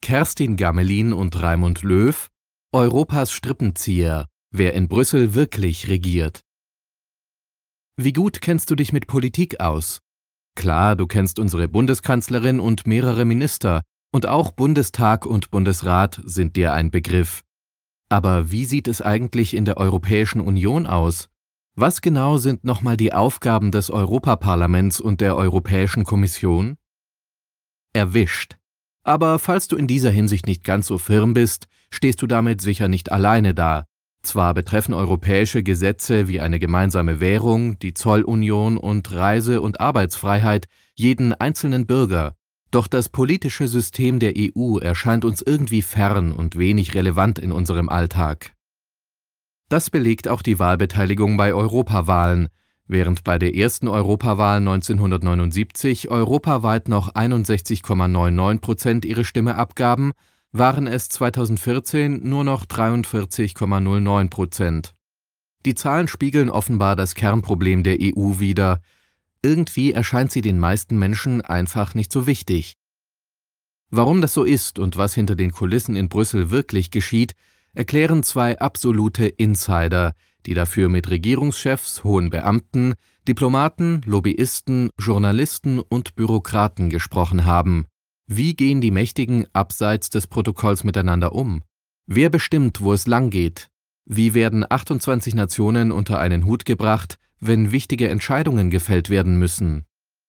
Kerstin Gammelin und Raimund Löw, Europas Strippenzieher, wer in Brüssel wirklich regiert. Wie gut kennst du dich mit Politik aus? Klar, du kennst unsere Bundeskanzlerin und mehrere Minister, und auch Bundestag und Bundesrat sind dir ein Begriff. Aber wie sieht es eigentlich in der Europäischen Union aus? Was genau sind nochmal die Aufgaben des Europaparlaments und der Europäischen Kommission? Erwischt. Aber falls du in dieser Hinsicht nicht ganz so firm bist, stehst du damit sicher nicht alleine da. Zwar betreffen europäische Gesetze wie eine gemeinsame Währung, die Zollunion und Reise- und Arbeitsfreiheit jeden einzelnen Bürger. Doch das politische System der EU erscheint uns irgendwie fern und wenig relevant in unserem Alltag. Das belegt auch die Wahlbeteiligung bei Europawahlen. Während bei der ersten Europawahl 1979 europaweit noch 61,99% ihre Stimme abgaben, waren es 2014 nur noch 43,09%. Die Zahlen spiegeln offenbar das Kernproblem der EU wider. Irgendwie erscheint sie den meisten Menschen einfach nicht so wichtig. Warum das so ist und was hinter den Kulissen in Brüssel wirklich geschieht, erklären zwei absolute Insider, die dafür mit Regierungschefs, hohen Beamten, Diplomaten, Lobbyisten, Journalisten und Bürokraten gesprochen haben. Wie gehen die Mächtigen abseits des Protokolls miteinander um? Wer bestimmt, wo es langgeht? Wie werden 28 Nationen unter einen Hut gebracht, wenn wichtige Entscheidungen gefällt werden müssen?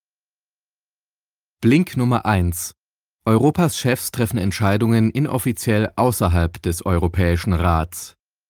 Blink Nummer 1. Europas Chefs treffen Entscheidungen inoffiziell außerhalb des Europäischen Rats.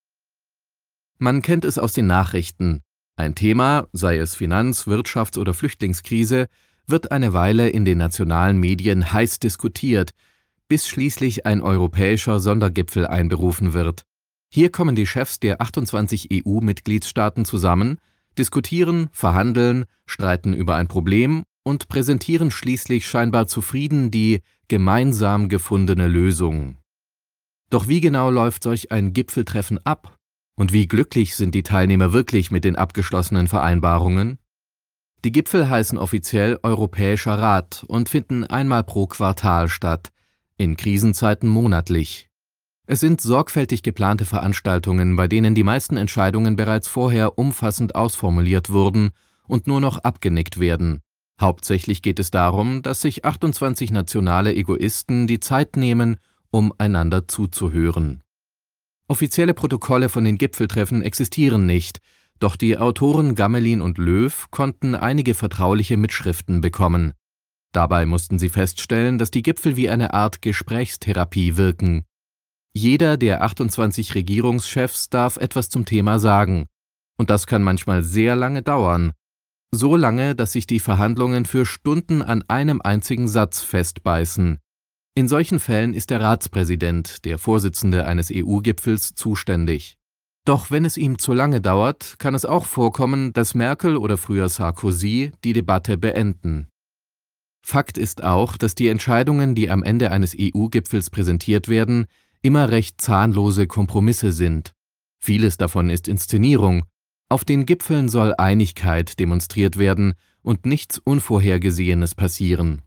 Man kennt es aus den Nachrichten. Ein Thema, sei es Finanz-, Wirtschafts- oder Flüchtlingskrise, wird eine Weile in den nationalen Medien heiß diskutiert, bis schließlich ein europäischer Sondergipfel einberufen wird. Hier kommen die Chefs der 28 EU-Mitgliedstaaten zusammen, diskutieren, verhandeln, streiten über ein Problem und präsentieren schließlich scheinbar zufrieden die gemeinsam gefundene Lösung. Doch wie genau läuft solch ein Gipfeltreffen ab? Und wie glücklich sind die Teilnehmer wirklich mit den abgeschlossenen Vereinbarungen? Die Gipfel heißen offiziell Europäischer Rat und finden einmal pro Quartal statt, in Krisenzeiten monatlich. Es sind sorgfältig geplante Veranstaltungen, bei denen die meisten Entscheidungen bereits vorher umfassend ausformuliert wurden und nur noch abgenickt werden. Hauptsächlich geht es darum, dass sich 28 nationale Egoisten die Zeit nehmen, um einander zuzuhören. Offizielle Protokolle von den Gipfeltreffen existieren nicht, doch die Autoren Gammelin und Löw konnten einige vertrauliche Mitschriften bekommen. Dabei mussten sie feststellen, dass die Gipfel wie eine Art Gesprächstherapie wirken. Jeder der 28 Regierungschefs darf etwas zum Thema sagen. Und das kann manchmal sehr lange dauern. So lange, dass sich die Verhandlungen für Stunden an einem einzigen Satz festbeißen. In solchen Fällen ist der Ratspräsident, der Vorsitzende eines EU-Gipfels, zuständig. Doch wenn es ihm zu lange dauert, kann es auch vorkommen, dass Merkel oder früher Sarkozy die Debatte beenden. Fakt ist auch, dass die Entscheidungen, die am Ende eines EU-Gipfels präsentiert werden, immer recht zahnlose Kompromisse sind. Vieles davon ist Inszenierung. Auf den Gipfeln soll Einigkeit demonstriert werden und nichts Unvorhergesehenes passieren.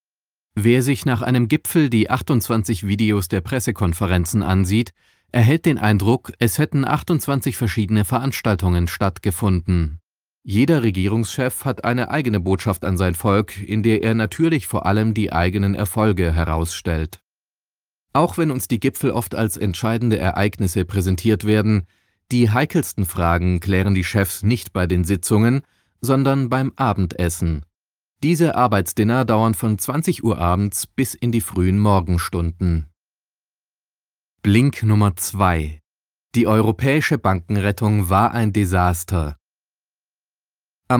Wer sich nach einem Gipfel die 28 Videos der Pressekonferenzen ansieht, erhält den Eindruck, es hätten 28 verschiedene Veranstaltungen stattgefunden. Jeder Regierungschef hat eine eigene Botschaft an sein Volk, in der er natürlich vor allem die eigenen Erfolge herausstellt. Auch wenn uns die Gipfel oft als entscheidende Ereignisse präsentiert werden, die heikelsten Fragen klären die Chefs nicht bei den Sitzungen, sondern beim Abendessen. Diese Arbeitsdinner dauern von 20 Uhr abends bis in die frühen Morgenstunden. Blink Nummer 2. Die europäische Bankenrettung war ein Desaster. Am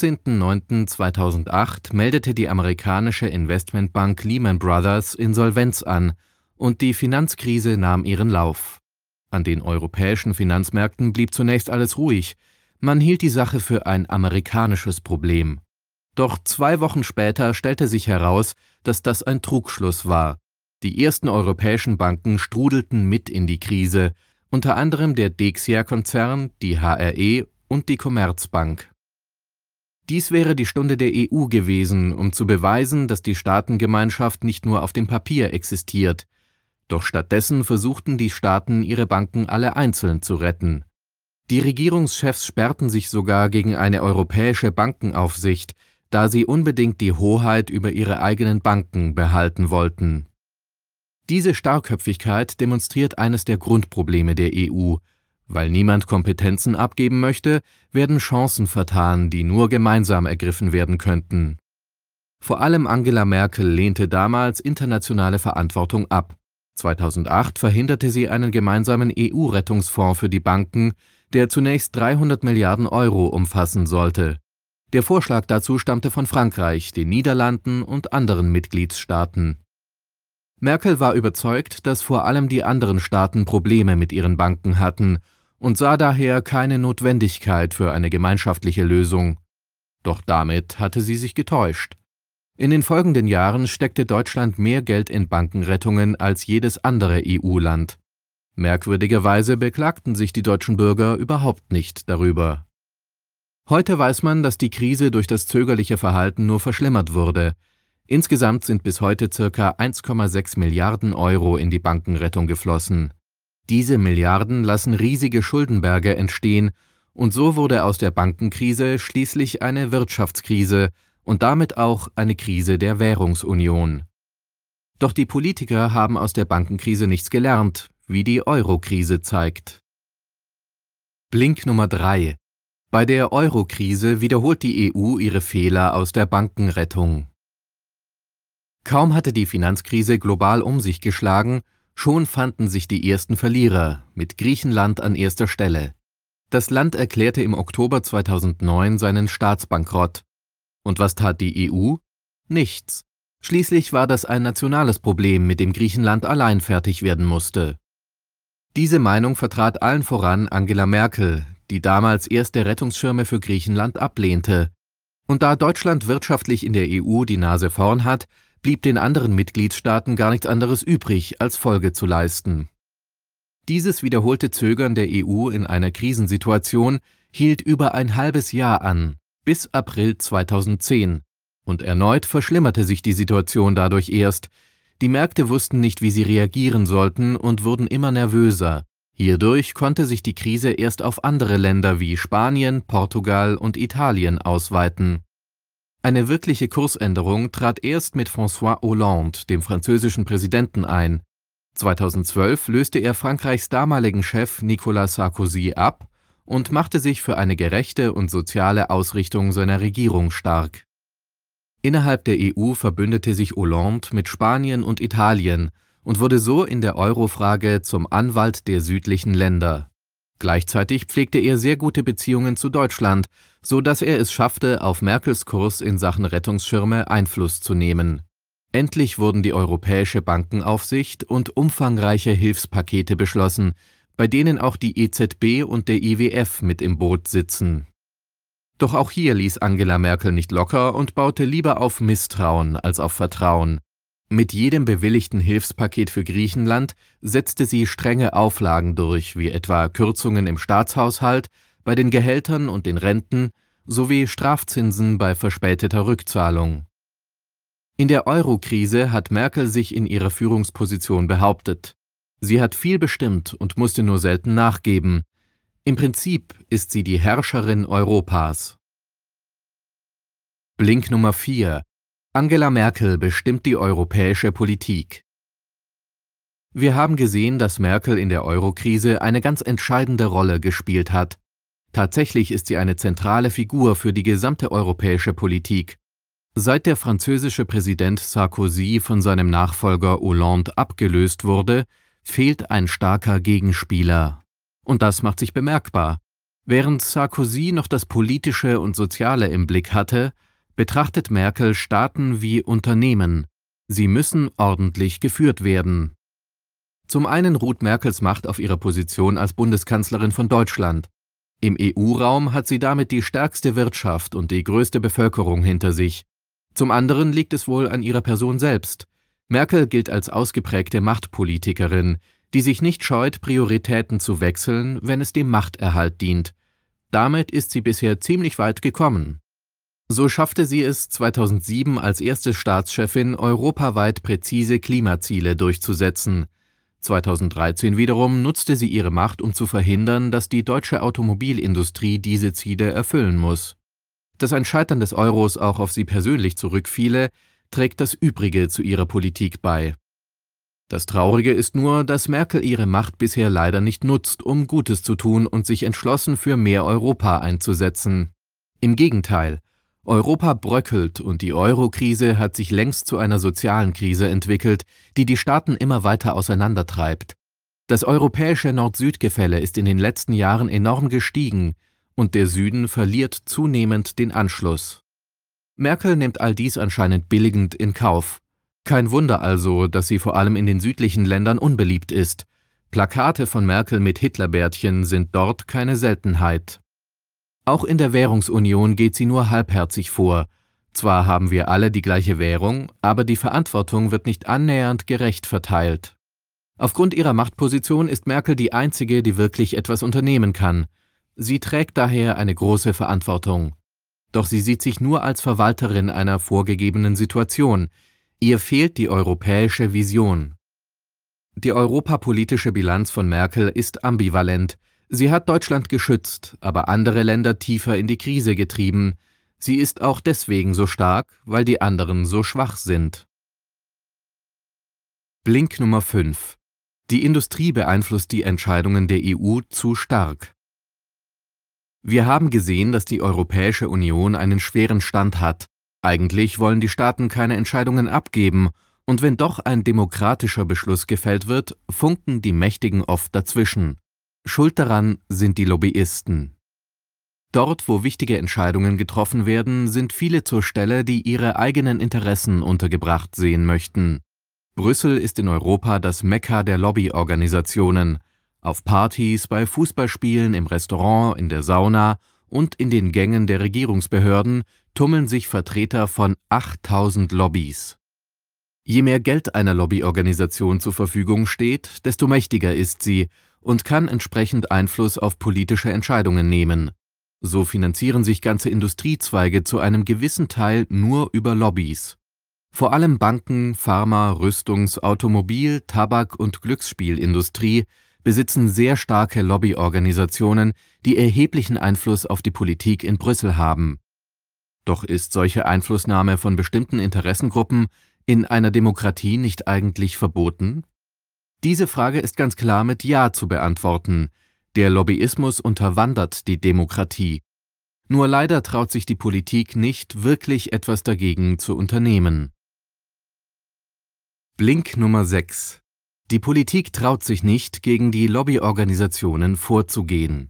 15.09.2008 meldete die amerikanische Investmentbank Lehman Brothers Insolvenz an und die Finanzkrise nahm ihren Lauf. An den europäischen Finanzmärkten blieb zunächst alles ruhig. Man hielt die Sache für ein amerikanisches Problem. Doch 2 Wochen später stellte sich heraus, dass das ein Trugschluss war. Die ersten europäischen Banken strudelten mit in die Krise, unter anderem der Dexia-Konzern, die HRE und die Commerzbank. Dies wäre die Stunde der EU gewesen, um zu beweisen, dass die Staatengemeinschaft nicht nur auf dem Papier existiert. Doch stattdessen versuchten die Staaten, ihre Banken alle einzeln zu retten. Die Regierungschefs sperrten sich sogar gegen eine europäische Bankenaufsicht, da sie unbedingt die Hoheit über ihre eigenen Banken behalten wollten. Diese Starrköpfigkeit demonstriert eines der Grundprobleme der EU. Weil niemand Kompetenzen abgeben möchte, werden Chancen vertan, die nur gemeinsam ergriffen werden könnten. Vor allem Angela Merkel lehnte damals internationale Verantwortung ab. 2008 verhinderte sie einen gemeinsamen EU-Rettungsfonds für die Banken, der zunächst 300 Milliarden Euro umfassen sollte. Der Vorschlag dazu stammte von Frankreich, den Niederlanden und anderen Mitgliedstaaten. Merkel war überzeugt, dass vor allem die anderen Staaten Probleme mit ihren Banken hatten und sah daher keine Notwendigkeit für eine gemeinschaftliche Lösung. Doch damit hatte sie sich getäuscht. In den folgenden Jahren steckte Deutschland mehr Geld in Bankenrettungen als jedes andere EU-Land. Merkwürdigerweise beklagten sich die deutschen Bürger überhaupt nicht darüber. Heute weiß man, dass die Krise durch das zögerliche Verhalten nur verschlimmert wurde. Insgesamt sind bis heute ca. 1,6 Milliarden Euro in die Bankenrettung geflossen. Diese Milliarden lassen riesige Schuldenberge entstehen und so wurde aus der Bankenkrise schließlich eine Wirtschaftskrise und damit auch eine Krise der Währungsunion. Doch die Politiker haben aus der Bankenkrise nichts gelernt, wie die Euro-Krise zeigt. Blink Nummer 3: Bei der Euro-Krise wiederholt die EU ihre Fehler aus der Bankenrettung. Kaum hatte die Finanzkrise global um sich geschlagen, schon fanden sich die ersten Verlierer, mit Griechenland an erster Stelle. Das Land erklärte im Oktober 2009 seinen Staatsbankrott. Und was tat die EU? Nichts. Schließlich war das ein nationales Problem, mit dem Griechenland allein fertig werden musste. Diese Meinung vertrat allen voran Angela Merkel, die damals erste Rettungsschirme für Griechenland ablehnte. Und da Deutschland wirtschaftlich in der EU die Nase vorn hat, blieb den anderen Mitgliedstaaten gar nichts anderes übrig, als Folge zu leisten. Dieses wiederholte Zögern der EU in einer Krisensituation hielt über ein halbes Jahr an, bis April 2010. Und erneut verschlimmerte sich die Situation dadurch erst. Die Märkte wussten nicht, wie sie reagieren sollten und wurden immer nervöser. Hierdurch konnte sich die Krise erst auf andere Länder wie Spanien, Portugal und Italien ausweiten. Eine wirkliche Kursänderung trat erst mit François Hollande, dem französischen Präsidenten, ein. 2012 löste er Frankreichs damaligen Chef Nicolas Sarkozy ab und machte sich für eine gerechte und soziale Ausrichtung seiner Regierung stark. Innerhalb der EU verbündete sich Hollande mit Spanien und Italien und wurde so in der Euro-Frage zum Anwalt der südlichen Länder. Gleichzeitig pflegte er sehr gute Beziehungen zu Deutschland, so dass er es schaffte, auf Merkels Kurs in Sachen Rettungsschirme Einfluss zu nehmen. Endlich wurden die Europäische Bankenaufsicht und umfangreiche Hilfspakete beschlossen, bei denen auch die EZB und der IWF mit im Boot sitzen. Doch auch hier ließ Angela Merkel nicht locker und baute lieber auf Misstrauen als auf Vertrauen. Mit jedem bewilligten Hilfspaket für Griechenland setzte sie strenge Auflagen durch, wie etwa Kürzungen im Staatshaushalt, bei den Gehältern und den Renten sowie Strafzinsen bei verspäteter Rückzahlung. In der Euro-Krise hat Merkel sich in ihrer Führungsposition behauptet. Sie hat viel bestimmt und musste nur selten nachgeben. Im Prinzip ist sie die Herrscherin Europas. Blink Nummer 4: Angela Merkel bestimmt die europäische Politik. Wir haben gesehen, dass Merkel in der Euro-Krise eine ganz entscheidende Rolle gespielt hat. Tatsächlich ist sie eine zentrale Figur für die gesamte europäische Politik. Seit der französische Präsident Sarkozy von seinem Nachfolger Hollande abgelöst wurde, fehlt ein starker Gegenspieler. Und das macht sich bemerkbar. Während Sarkozy noch das Politische und Soziale im Blick hatte, betrachtet Merkel Staaten wie Unternehmen. Sie müssen ordentlich geführt werden. Zum einen ruht Merkels Macht auf ihrer Position als Bundeskanzlerin von Deutschland. Im EU-Raum hat sie damit die stärkste Wirtschaft und die größte Bevölkerung hinter sich. Zum anderen liegt es wohl an ihrer Person selbst. Merkel gilt als ausgeprägte Machtpolitikerin, die sich nicht scheut, Prioritäten zu wechseln, wenn es dem Machterhalt dient. Damit ist sie bisher ziemlich weit gekommen. So schaffte sie es 2007 als erste Staatschefin europaweit präzise Klimaziele durchzusetzen. 2013 wiederum nutzte sie ihre Macht, um zu verhindern, dass die deutsche Automobilindustrie diese Ziele erfüllen muss. Dass ein Scheitern des Euros auch auf sie persönlich zurückfiele, trägt das Übrige zu ihrer Politik bei. Das Traurige ist nur, dass Merkel ihre Macht bisher leider nicht nutzt, um Gutes zu tun und sich entschlossen für mehr Europa einzusetzen. Im Gegenteil, Europa bröckelt und die Euro-Krise hat sich längst zu einer sozialen Krise entwickelt, die die Staaten immer weiter auseinandertreibt. Das europäische Nord-Süd-Gefälle ist in den letzten Jahren enorm gestiegen und der Süden verliert zunehmend den Anschluss. Merkel nimmt all dies anscheinend billigend in Kauf. Kein Wunder also, dass sie vor allem in den südlichen Ländern unbeliebt ist. Plakate von Merkel mit Hitlerbärtchen sind dort keine Seltenheit. Auch in der Währungsunion geht sie nur halbherzig vor. Zwar haben wir alle die gleiche Währung, aber die Verantwortung wird nicht annähernd gerecht verteilt. Aufgrund ihrer Machtposition ist Merkel die Einzige, die wirklich etwas unternehmen kann. Sie trägt daher eine große Verantwortung. Doch sie sieht sich nur als Verwalterin einer vorgegebenen Situation. Ihr fehlt die europäische Vision. Die europapolitische Bilanz von Merkel ist ambivalent. Sie hat Deutschland geschützt, aber andere Länder tiefer in die Krise getrieben. Sie ist auch deswegen so stark, weil die anderen so schwach sind. Blink Nummer 5. Die Industrie beeinflusst die Entscheidungen der EU zu stark. Wir haben gesehen, dass die Europäische Union einen schweren Stand hat. Eigentlich wollen die Staaten keine Entscheidungen abgeben, und wenn doch ein demokratischer Beschluss gefällt wird, funken die Mächtigen oft dazwischen. Schuld daran sind die Lobbyisten. Dort, wo wichtige Entscheidungen getroffen werden, sind viele zur Stelle, die ihre eigenen Interessen untergebracht sehen möchten. Brüssel ist in Europa das Mekka der Lobbyorganisationen. Auf Partys, bei Fußballspielen, im Restaurant, in der Sauna und in den Gängen der Regierungsbehörden tummeln sich Vertreter von 8000 Lobbys. Je mehr Geld einer Lobbyorganisation zur Verfügung steht, desto mächtiger ist sie und kann entsprechend Einfluss auf politische Entscheidungen nehmen. So finanzieren sich ganze Industriezweige zu einem gewissen Teil nur über Lobbys. Vor allem Banken, Pharma-, Rüstungs-, Automobil-, Tabak- und Glücksspielindustrie besitzen sehr starke Lobbyorganisationen, die erheblichen Einfluss auf die Politik in Brüssel haben. Doch ist solche Einflussnahme von bestimmten Interessengruppen in einer Demokratie nicht eigentlich verboten? Diese Frage ist ganz klar mit Ja zu beantworten. Der Lobbyismus unterwandert die Demokratie. Nur leider traut sich die Politik nicht, wirklich etwas dagegen zu unternehmen. Blink Nummer 6. Die Politik traut sich nicht, gegen die Lobbyorganisationen vorzugehen.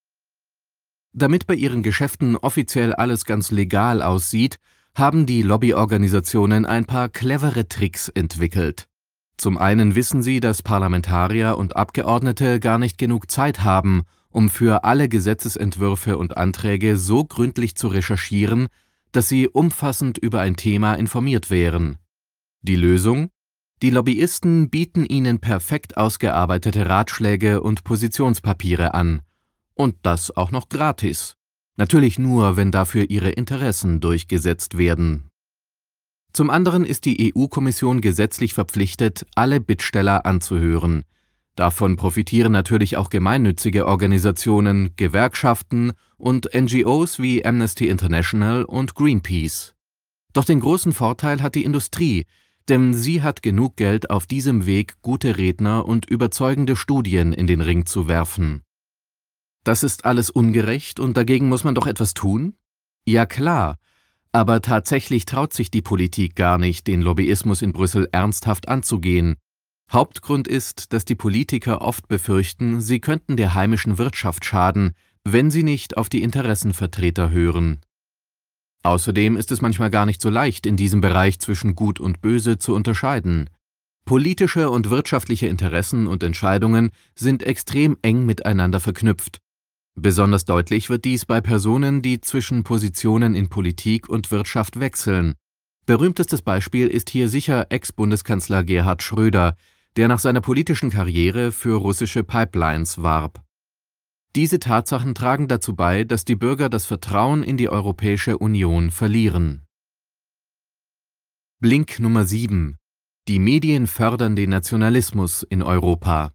Damit bei ihren Geschäften offiziell alles ganz legal aussieht, haben die Lobbyorganisationen ein paar clevere Tricks entwickelt. Zum einen wissen sie, dass Parlamentarier und Abgeordnete gar nicht genug Zeit haben, um für alle Gesetzesentwürfe und Anträge so gründlich zu recherchieren, dass sie umfassend über ein Thema informiert wären. Die Lösung? Die Lobbyisten bieten ihnen perfekt ausgearbeitete Ratschläge und Positionspapiere an. Und das auch noch gratis. Natürlich nur, wenn dafür ihre Interessen durchgesetzt werden. Zum anderen ist die EU-Kommission gesetzlich verpflichtet, alle Bittsteller anzuhören. Davon profitieren natürlich auch gemeinnützige Organisationen, Gewerkschaften und NGOs wie Amnesty International und Greenpeace. Doch den großen Vorteil hat die Industrie, denn sie hat genug Geld, auf diesem Weg gute Redner und überzeugende Studien in den Ring zu werfen. Das ist alles ungerecht und dagegen muss man doch etwas tun? Ja klar, aber tatsächlich traut sich die Politik gar nicht, den Lobbyismus in Brüssel ernsthaft anzugehen. Hauptgrund ist, dass die Politiker oft befürchten, sie könnten der heimischen Wirtschaft schaden, wenn sie nicht auf die Interessenvertreter hören. Außerdem ist es manchmal gar nicht so leicht, in diesem Bereich zwischen Gut und Böse zu unterscheiden. Politische und wirtschaftliche Interessen und Entscheidungen sind extrem eng miteinander verknüpft. Besonders deutlich wird dies bei Personen, die zwischen Positionen in Politik und Wirtschaft wechseln. Berühmtestes Beispiel ist hier sicher Ex-Bundeskanzler Gerhard Schröder, der nach seiner politischen Karriere für russische Pipelines warb. Diese Tatsachen tragen dazu bei, dass die Bürger das Vertrauen in die Europäische Union verlieren. Blink Nummer 7. Die Medien fördern den Nationalismus in Europa.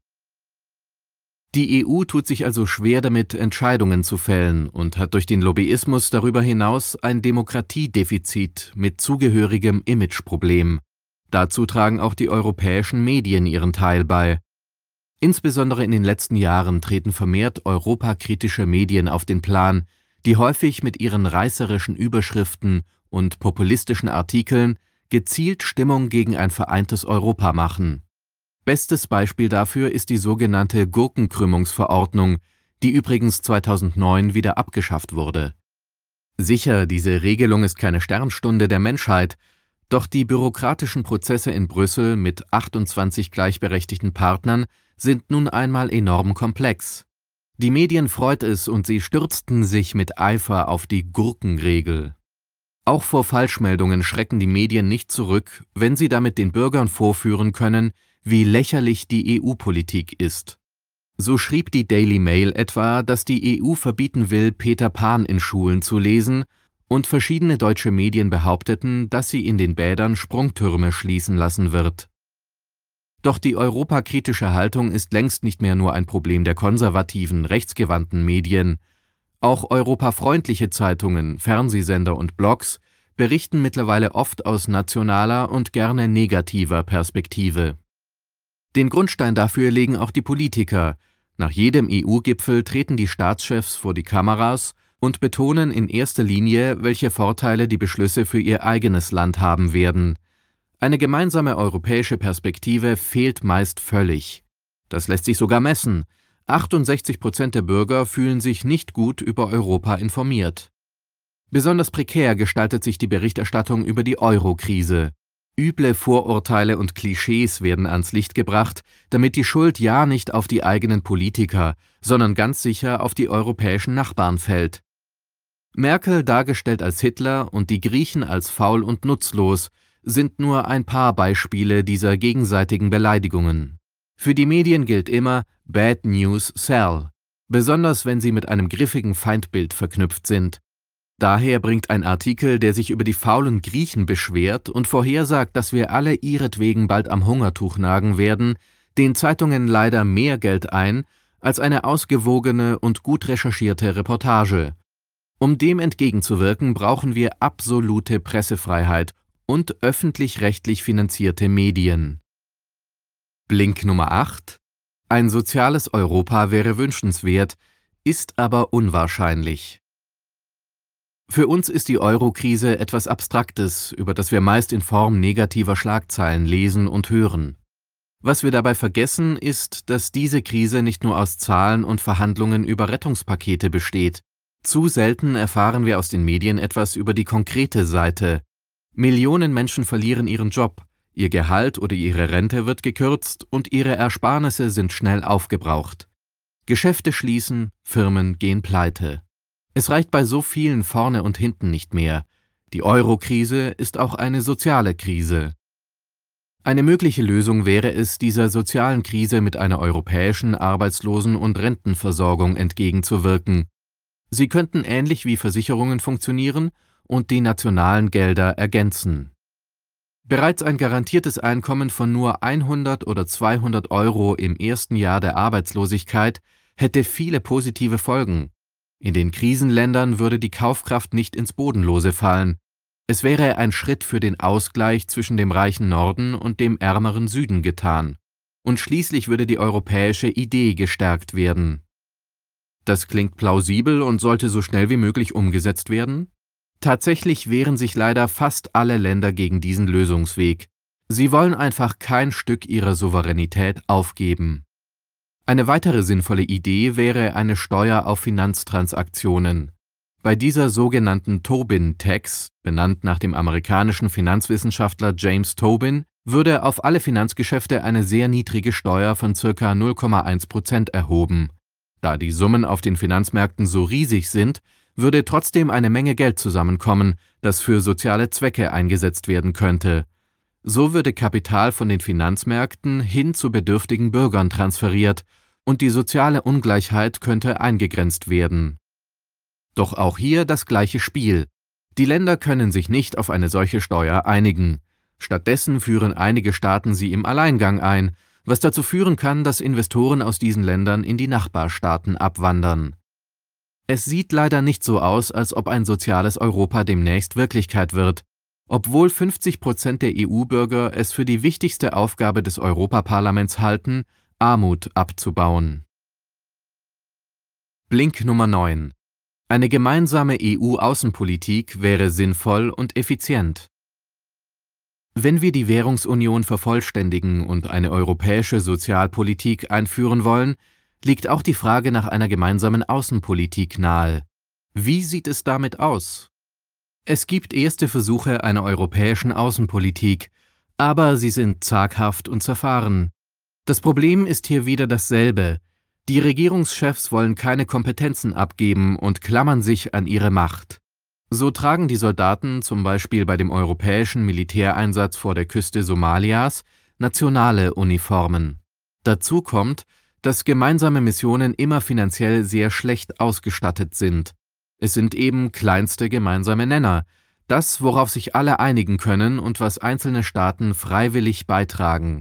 Die EU tut sich also schwer damit, Entscheidungen zu fällen und hat durch den Lobbyismus darüber hinaus ein Demokratiedefizit mit zugehörigem Imageproblem. Dazu tragen auch die europäischen Medien ihren Teil bei. Insbesondere in den letzten Jahren treten vermehrt europakritische Medien auf den Plan, die häufig mit ihren reißerischen Überschriften und populistischen Artikeln gezielt Stimmung gegen ein vereintes Europa machen. Bestes Beispiel dafür ist die sogenannte Gurkenkrümmungsverordnung, die übrigens 2009 wieder abgeschafft wurde. Sicher, diese Regelung ist keine Sternstunde der Menschheit, doch die bürokratischen Prozesse in Brüssel mit 28 gleichberechtigten Partnern sind nun einmal enorm komplex. Die Medien freut es und sie stürzten sich mit Eifer auf die Gurkenregel. Auch vor Falschmeldungen schrecken die Medien nicht zurück, wenn sie damit den Bürgern vorführen können, wie lächerlich die EU-Politik ist. So schrieb die Daily Mail etwa, dass die EU verbieten will, Peter Pan in Schulen zu lesen, und verschiedene deutsche Medien behaupteten, dass sie in den Bädern Sprungtürme schließen lassen wird. Doch die europakritische Haltung ist längst nicht mehr nur ein Problem der konservativen, rechtsgewandten Medien. Auch europafreundliche Zeitungen, Fernsehsender und Blogs berichten mittlerweile oft aus nationaler und gerne negativer Perspektive. Den Grundstein dafür legen auch die Politiker. Nach jedem EU-Gipfel treten die Staatschefs vor die Kameras und betonen in erster Linie, welche Vorteile die Beschlüsse für ihr eigenes Land haben werden. Eine gemeinsame europäische Perspektive fehlt meist völlig. Das lässt sich sogar messen. 68% der Bürger fühlen sich nicht gut über Europa informiert. Besonders prekär gestaltet sich die Berichterstattung über die Euro-Krise. Üble Vorurteile und Klischees werden ans Licht gebracht, damit die Schuld ja nicht auf die eigenen Politiker, sondern ganz sicher auf die europäischen Nachbarn fällt. Merkel, dargestellt als Hitler, und die Griechen als faul und nutzlos, sind nur ein paar Beispiele dieser gegenseitigen Beleidigungen. Für die Medien gilt immer Bad News Sell, besonders wenn sie mit einem griffigen Feindbild verknüpft sind. Daher bringt ein Artikel, der sich über die faulen Griechen beschwert und vorhersagt, dass wir alle ihretwegen bald am Hungertuch nagen werden, den Zeitungen leider mehr Geld ein als eine ausgewogene und gut recherchierte Reportage. Um dem entgegenzuwirken, brauchen wir absolute Pressefreiheit und öffentlich-rechtlich finanzierte Medien. Blink Nummer 8: Ein soziales Europa wäre wünschenswert, ist aber unwahrscheinlich. Für uns ist die Euro-Krise etwas Abstraktes, über das wir meist in Form negativer Schlagzeilen lesen und hören. Was wir dabei vergessen, ist, dass diese Krise nicht nur aus Zahlen und Verhandlungen über Rettungspakete besteht. Zu selten erfahren wir aus den Medien etwas über die konkrete Seite. Millionen Menschen verlieren ihren Job, ihr Gehalt oder ihre Rente wird gekürzt und ihre Ersparnisse sind schnell aufgebraucht. Geschäfte schließen, Firmen gehen pleite. Es reicht bei so vielen vorne und hinten nicht mehr. Die Euro-Krise ist auch eine soziale Krise. Eine mögliche Lösung wäre es, dieser sozialen Krise mit einer europäischen Arbeitslosen- und Rentenversorgung entgegenzuwirken. Sie könnten ähnlich wie Versicherungen funktionieren und die nationalen Gelder ergänzen. Bereits ein garantiertes Einkommen von nur 100 oder 200 Euro im ersten Jahr der Arbeitslosigkeit hätte viele positive Folgen. In den Krisenländern würde die Kaufkraft nicht ins Bodenlose fallen. Es wäre ein Schritt für den Ausgleich zwischen dem reichen Norden und dem ärmeren Süden getan. Und schließlich würde die europäische Idee gestärkt werden. Das klingt plausibel und sollte so schnell wie möglich umgesetzt werden? Tatsächlich wehren sich leider fast alle Länder gegen diesen Lösungsweg. Sie wollen einfach kein Stück ihrer Souveränität aufgeben. Eine weitere sinnvolle Idee wäre eine Steuer auf Finanztransaktionen. Bei dieser sogenannten Tobin-Tax, benannt nach dem amerikanischen Finanzwissenschaftler James Tobin, würde auf alle Finanzgeschäfte eine sehr niedrige Steuer von ca. 0,1% erhoben. Da die Summen auf den Finanzmärkten so riesig sind, würde trotzdem eine Menge Geld zusammenkommen, das für soziale Zwecke eingesetzt werden könnte. So würde Kapital von den Finanzmärkten hin zu bedürftigen Bürgern transferiert und die soziale Ungleichheit könnte eingegrenzt werden. Doch auch hier das gleiche Spiel. Die Länder können sich nicht auf eine solche Steuer einigen. Stattdessen führen einige Staaten sie im Alleingang ein, was dazu führen kann, dass Investoren aus diesen Ländern in die Nachbarstaaten abwandern. Es sieht leider nicht so aus, als ob ein soziales Europa demnächst Wirklichkeit wird, obwohl 50% der EU-Bürger es für die wichtigste Aufgabe des Europaparlaments halten, Armut abzubauen. Blink Nummer 9. Eine gemeinsame EU-Außenpolitik wäre sinnvoll und effizient. Wenn wir die Währungsunion vervollständigen und eine europäische Sozialpolitik einführen wollen, liegt auch die Frage nach einer gemeinsamen Außenpolitik nahe. Wie sieht es damit aus? Es gibt erste Versuche einer europäischen Außenpolitik, aber sie sind zaghaft und zerfahren. Das Problem ist hier wieder dasselbe. Die Regierungschefs wollen keine Kompetenzen abgeben und klammern sich an ihre Macht. So tragen die Soldaten zum Beispiel bei dem europäischen Militäreinsatz vor der Küste Somalias nationale Uniformen. Dazu kommt, dass gemeinsame Missionen immer finanziell sehr schlecht ausgestattet sind. Es sind eben kleinste gemeinsame Nenner, das, worauf sich alle einigen können und was einzelne Staaten freiwillig beitragen.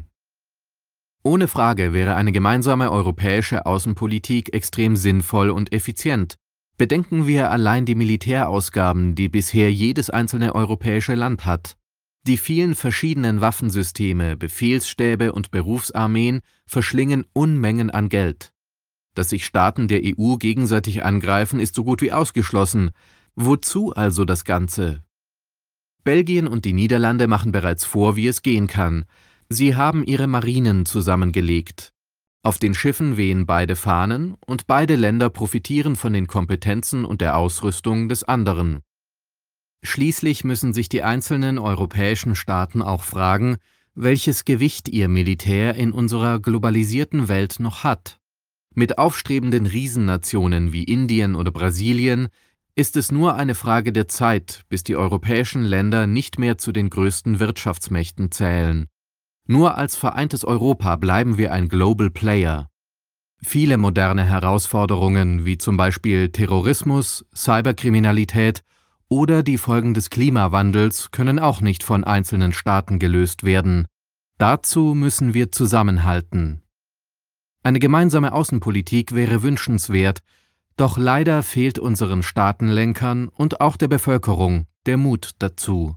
Ohne Frage wäre eine gemeinsame europäische Außenpolitik extrem sinnvoll und effizient. Bedenken wir allein die Militärausgaben, die bisher jedes einzelne europäische Land hat. Die vielen verschiedenen Waffensysteme, Befehlsstäbe und Berufsarmeen verschlingen Unmengen an Geld. Dass sich Staaten der EU gegenseitig angreifen, ist so gut wie ausgeschlossen. Wozu also das Ganze? Belgien und die Niederlande machen bereits vor, wie es gehen kann. Sie haben ihre Marinen zusammengelegt. Auf den Schiffen wehen beide Fahnen und beide Länder profitieren von den Kompetenzen und der Ausrüstung des anderen. Schließlich müssen sich die einzelnen europäischen Staaten auch fragen, welches Gewicht ihr Militär in unserer globalisierten Welt noch hat. Mit aufstrebenden Riesennationen wie Indien oder Brasilien ist es nur eine Frage der Zeit, bis die europäischen Länder nicht mehr zu den größten Wirtschaftsmächten zählen. Nur als vereintes Europa bleiben wir ein Global Player. Viele moderne Herausforderungen wie zum Beispiel Terrorismus, Cyberkriminalität oder die Folgen des Klimawandels können auch nicht von einzelnen Staaten gelöst werden. Dazu müssen wir zusammenhalten. Eine gemeinsame Außenpolitik wäre wünschenswert, doch leider fehlt unseren Staatenlenkern und auch der Bevölkerung der Mut dazu.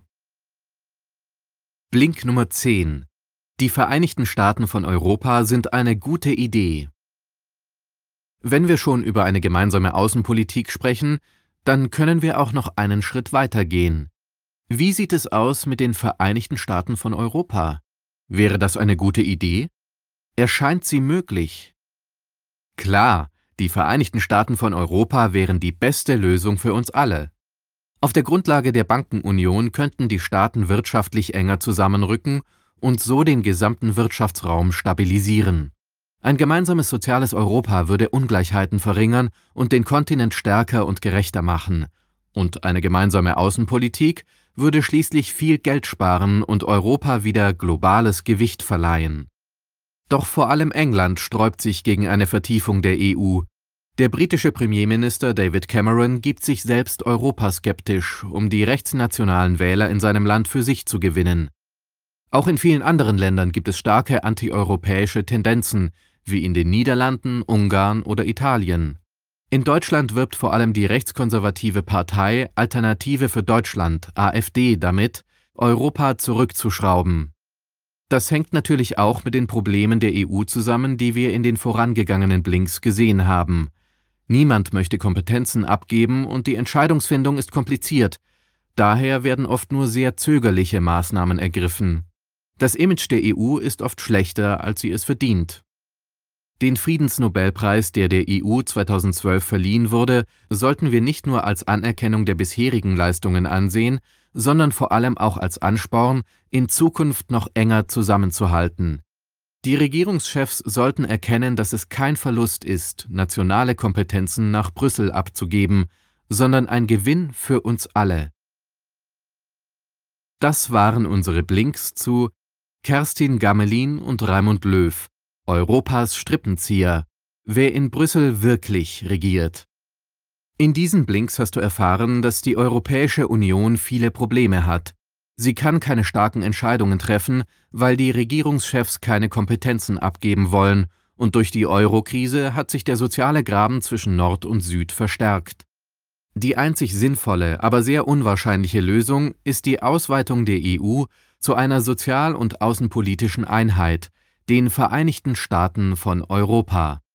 Blink Nummer 10. Die Vereinigten Staaten von Europa sind eine gute Idee. Wenn wir schon über eine gemeinsame Außenpolitik sprechen, dann können wir auch noch einen Schritt weiter gehen. Wie sieht es aus mit den Vereinigten Staaten von Europa? Wäre das eine gute Idee? Erscheint sie möglich? Klar, die Vereinigten Staaten von Europa wären die beste Lösung für uns alle. Auf der Grundlage der Bankenunion könnten die Staaten wirtschaftlich enger zusammenrücken und so den gesamten Wirtschaftsraum stabilisieren. Ein gemeinsames soziales Europa würde Ungleichheiten verringern und den Kontinent stärker und gerechter machen. Und eine gemeinsame Außenpolitik würde schließlich viel Geld sparen und Europa wieder globales Gewicht verleihen. Doch vor allem England sträubt sich gegen eine Vertiefung der EU. Der britische Premierminister David Cameron gibt sich selbst europaskeptisch, um die rechtsnationalen Wähler in seinem Land für sich zu gewinnen. Auch in vielen anderen Ländern gibt es starke antieuropäische Tendenzen, wie in den Niederlanden, Ungarn oder Italien. In Deutschland wirbt vor allem die rechtskonservative Partei Alternative für Deutschland, AfD, damit, Europa zurückzuschrauben. Das hängt natürlich auch mit den Problemen der EU zusammen, die wir in den vorangegangenen Blinks gesehen haben. Niemand möchte Kompetenzen abgeben und die Entscheidungsfindung ist kompliziert. Daher werden oft nur sehr zögerliche Maßnahmen ergriffen. Das Image der EU ist oft schlechter, als sie es verdient. Den Friedensnobelpreis, der EU 2012 verliehen wurde, sollten wir nicht nur als Anerkennung der bisherigen Leistungen ansehen, sondern vor allem auch als Ansporn, in Zukunft noch enger zusammenzuhalten. Die Regierungschefs sollten erkennen, dass es kein Verlust ist, nationale Kompetenzen nach Brüssel abzugeben, sondern ein Gewinn für uns alle. Das waren unsere Blinks zu Kerstin Gammelin und Raimund Löw, Europas Strippenzieher, wer in Brüssel wirklich regiert. In diesen Blinks hast du erfahren, dass die Europäische Union viele Probleme hat. Sie kann keine starken Entscheidungen treffen, weil die Regierungschefs keine Kompetenzen abgeben wollen, und durch die Euro-Krise hat sich der soziale Graben zwischen Nord und Süd verstärkt. Die einzig sinnvolle, aber sehr unwahrscheinliche Lösung ist die Ausweitung der EU zu einer sozial- und außenpolitischen Einheit, den Vereinigten Staaten von Europa.